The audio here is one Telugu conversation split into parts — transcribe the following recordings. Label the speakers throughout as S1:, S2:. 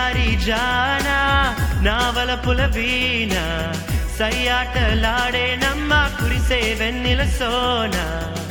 S1: వయ్యారి జానా నావలపుల వీణ సయ్యాటలాడే నమ్మ కురిసే వెన్నెల సోనా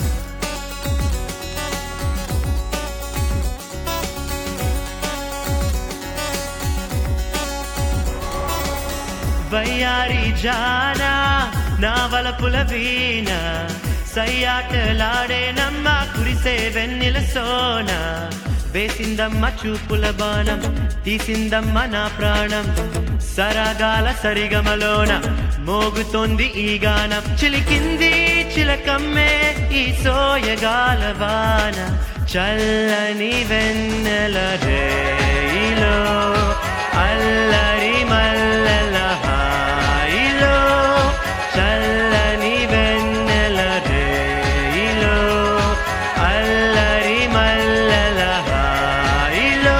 S1: వయ్యారి జానా నావలపుల వీణ సయ్యాటలాడే నమ్మ కురిసే వెన్నెల సోనా వేసిందమ్మ చూపుల బాణం తీసిందమ్మ నా ప్రాణం సరగాల సరిగమలోన మోగుతోంది ఈ గానం చిలికింది చిలకమ్మే ఈ సోయగాల వాన చల్లని వెన్నెల రేయిలో అల్లరి మల్లెల హాయిలో చల్లని వెన్నెల రేయిలో అల్లరి మల్లెల హాయిలో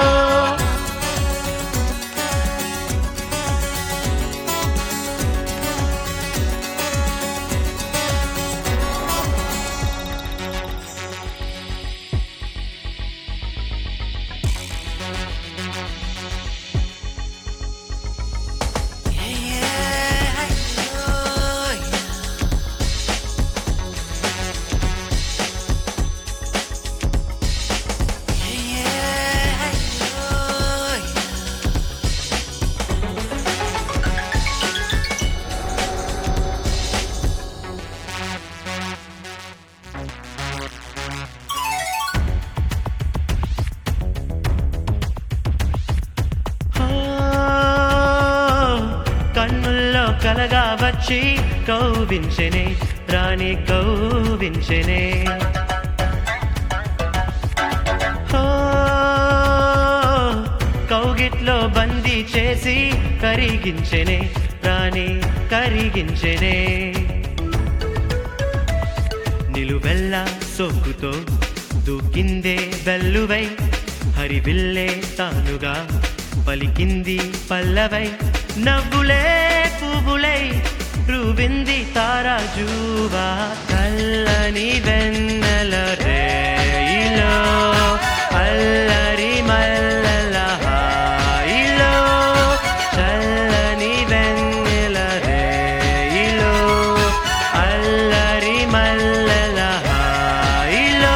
S1: కన్నుల్లో కలగా వచ్చి కౌవించెనే రాణి కౌవించెనే కౌగిట్లో బందీ చేసి కరిగించెనే రాణి కరిగించెనే నిలువెల్ల సోకుతో దూకిందే వెల్లువై హరివిల్లే తానుగా పలికింది పల్లవై నవ్వులే పువ్వులై రువింది తారాజువా కల్లని వెన్నెల రేయిలో అల్లరి మల్లెల హాయిలో చల్లని వెన్నెల రేయిలో అల్లరి మల్లెల హాయిలో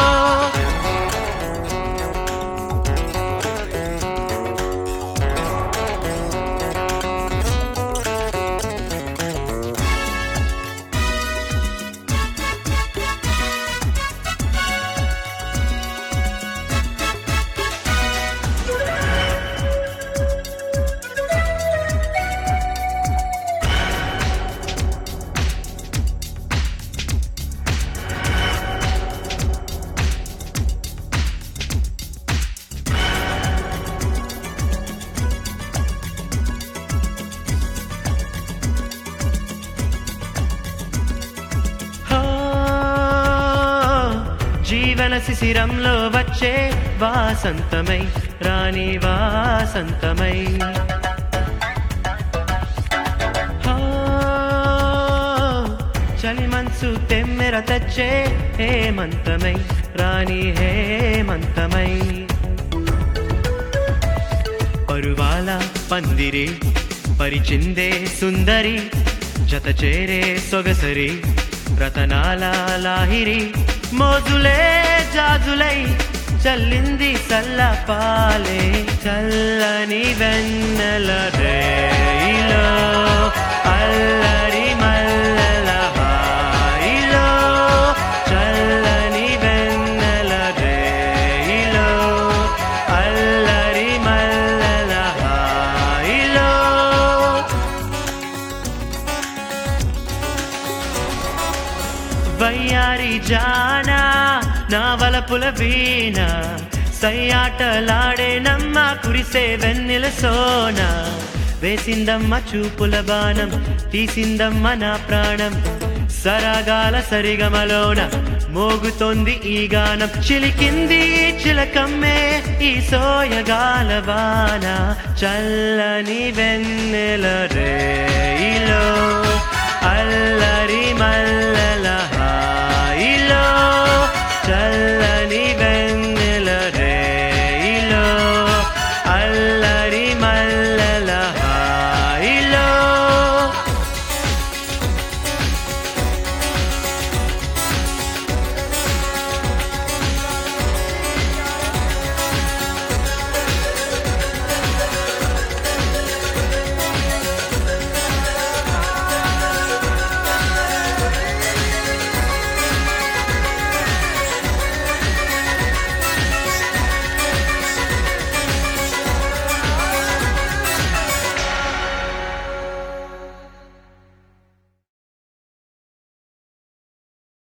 S1: జీవన శిశిరంలో వచ్చే వాసంతమై రాణి వాసంతమై చలి మనసు తెమ్మెర తెచ్చే హేమంతమై రాణి హేమంతమై పరువాల పందిరి పరిచిందే సుందరి జత చేరే సొగసరి రతనాల లాహిరి మోజులే జాజులై చల్లింది సల్లపాలే చల్లని వెన్నెల రేయిలో అల్లరి మల్లెల హాయిలో చల్లని వెన్నెల రేయిలో అల్లరి మల్లెల హాయిలో వయ్యారి జానా నావలపుల వీణ సయ్యాటలాడే నమ్మ కురిసే వెన్నెల సోనా వేసిందమ్మ చూపుల బాణం తీసిందమ్మ నా ప్రాణం సరగాల సరిగమలోన మోగుతోంది ఈ గానం చిలికింది చిలకమ్మే ఈ సోయగాల వాన చల్లని వెన్నెల రేయిలో అల్లరి మల్ల